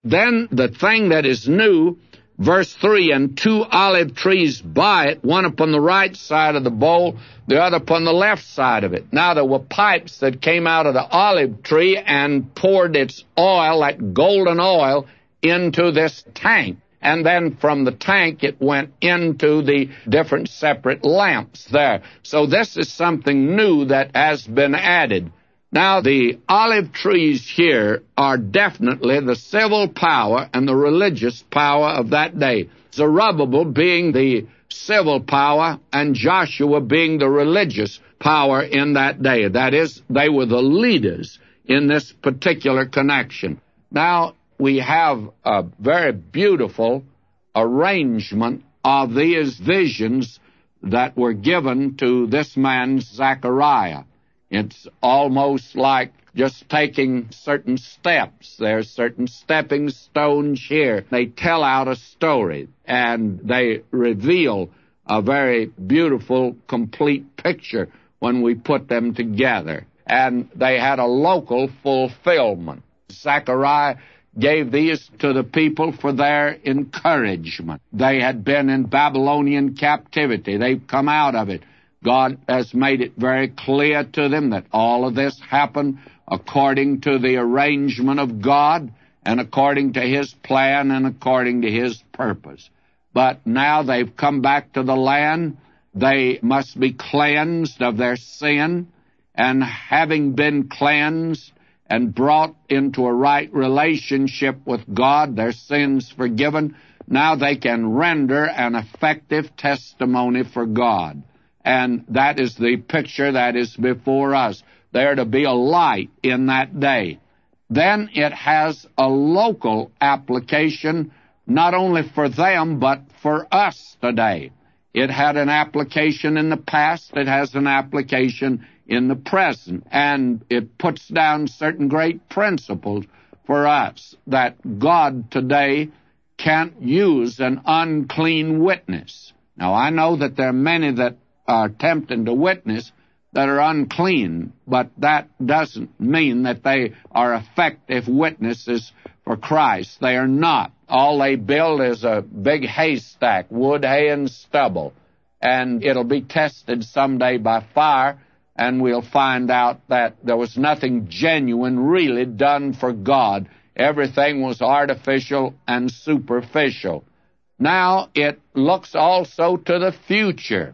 then the thing that is new, verse 3, and 2 olive trees by it, one upon the right side of the bowl, the other upon the left side of it. Now there were pipes that came out of the olive tree and poured its oil, that golden oil, into this tank. And then from the tank it went into the different separate lamps there. So this is something new that has been added. Now, the olive trees here are definitely the civil power and the religious power of that day. Zerubbabel being the civil power and Joshua being the religious power in that day. That is, they were the leaders in this particular connection. Now, we have a very beautiful arrangement of these visions that were given to this man, Zechariah. It's almost like just taking certain steps. There's certain stepping stones here. They tell out a story, and they reveal a very beautiful, complete picture when we put them together. And they had a local fulfillment. Zechariah gave these to the people for their encouragement. They had been in Babylonian captivity. They've come out of it. God has made it very clear to them that all of this happened according to the arrangement of God and according to His plan and according to His purpose. But now they've come back to the land. They must be cleansed of their sin, and having been cleansed and brought into a right relationship with God, their sins forgiven, now they can render an effective testimony for God. And that is the picture that is before us. There to be a light in that day. Then it has a local application, not only for them, but for us today. It had an application in the past. It has an application in the present. And it puts down certain great principles for us that God today can't use an unclean witness. Now, I know that there are many that are attempting to witness that are unclean, but that doesn't mean that they are effective witnesses for Christ. They are not. All they build is a big haystack, wood, hay, and stubble, and it'll be tested someday by fire, and we'll find out that there was nothing genuine really done for God. Everything was artificial and superficial. Now it looks also to the future,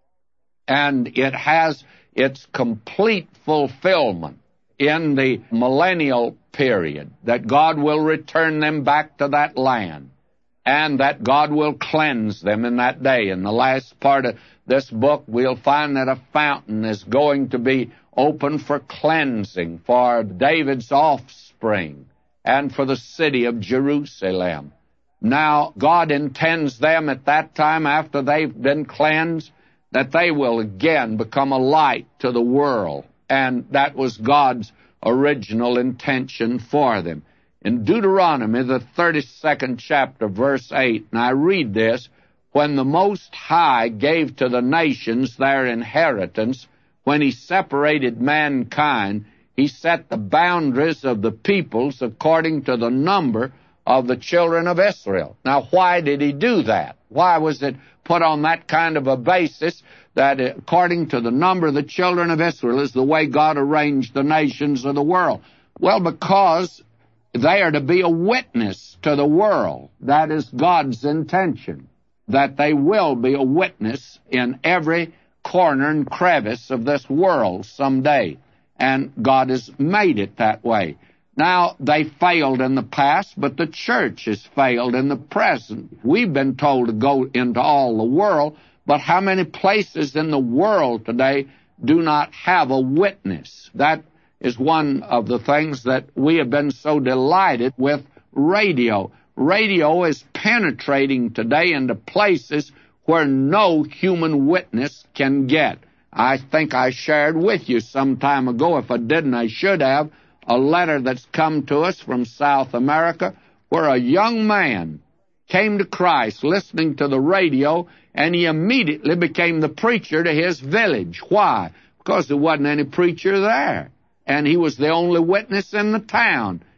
and it has its complete fulfillment in the millennial period, that God will return them back to that land, and that God will cleanse them in that day. In the last part of this book, we'll find that a fountain is going to be open for cleansing for David's offspring and for the city of Jerusalem. Now, God intends them at that time, after they've been cleansed, that they will again become a light to the world. And that was God's original intention for them. In Deuteronomy, the 32nd chapter, verse 8, and I read this, when the Most High gave to the nations their inheritance, when He separated mankind, He set the boundaries of the peoples according to the number of the children of Israel. Now, why did He do that? Why was it put on that kind of a basis that according to the number of the children of Israel is the way God arranged the nations of the world? Well, because they are to be a witness to the world. That is God's intention, that they will be a witness in every corner and crevice of this world someday. And God has made it that way. Now, they failed in the past, but the church has failed in the present. We've been told to go into all the world, but how many places in the world today do not have a witness? That is one of the things that we have been so delighted with radio. Radio is penetrating today into places where no human witness can get. I think I shared with you some time ago, if I didn't, I should have, a letter that's come to us from South America where a young man came to Christ listening to the radio, and he immediately became the preacher to his village. Why? Because there wasn't any preacher there, and he was the only witness in the town.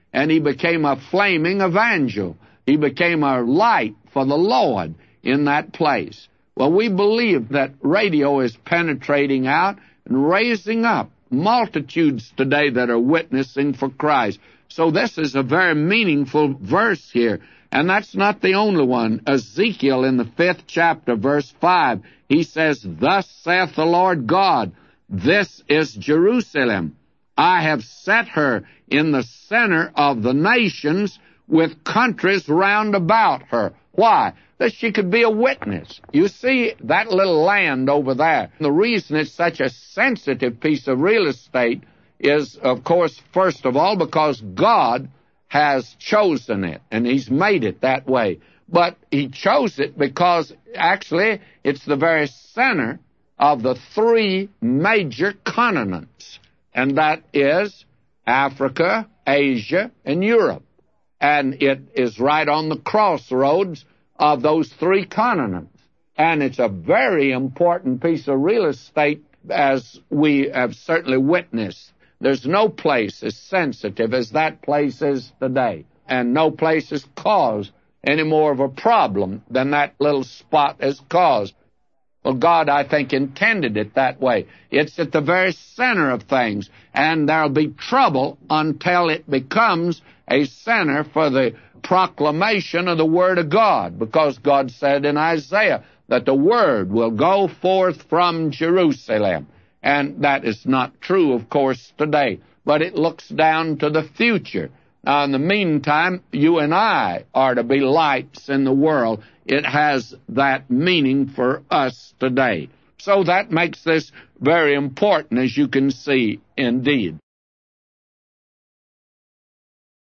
and he became a flaming evangel. He became a light for the Lord in that place. Well, we believe that radio is penetrating out and raising up multitudes today that are witnessing for Christ. So this is a very meaningful verse here. And that's not the only one. Ezekiel in the 5th chapter, verse 5, he says, "Thus saith the Lord God, this is Jerusalem. I have set her in the center of the nations with countries round about her." Why? That she could be a witness. You see that little land over there. The reason it's such a sensitive piece of real estate is, of course, first of all, because God has chosen it, and He's made it that way. But He chose it because, actually, it's the very center of the 3 major continents, and that is Africa, Asia, and Europe. And it is right on the crossroads of those 3 continents. And it's a very important piece of real estate, as we have certainly witnessed. There's no place as sensitive as that place is today. And no place has caused any more of a problem than that little spot has caused. Well, God, I think, intended it that way. It's at the very center of things, and there'll be trouble until it becomes a center for the proclamation of the Word of God, because God said in Isaiah that the Word will go forth from Jerusalem. And that is not true, of course, today, but it looks down to the future. Now, in the meantime, you and I are to be lights in the world. It has that meaning for us today. So that makes this very important, as you can see, indeed.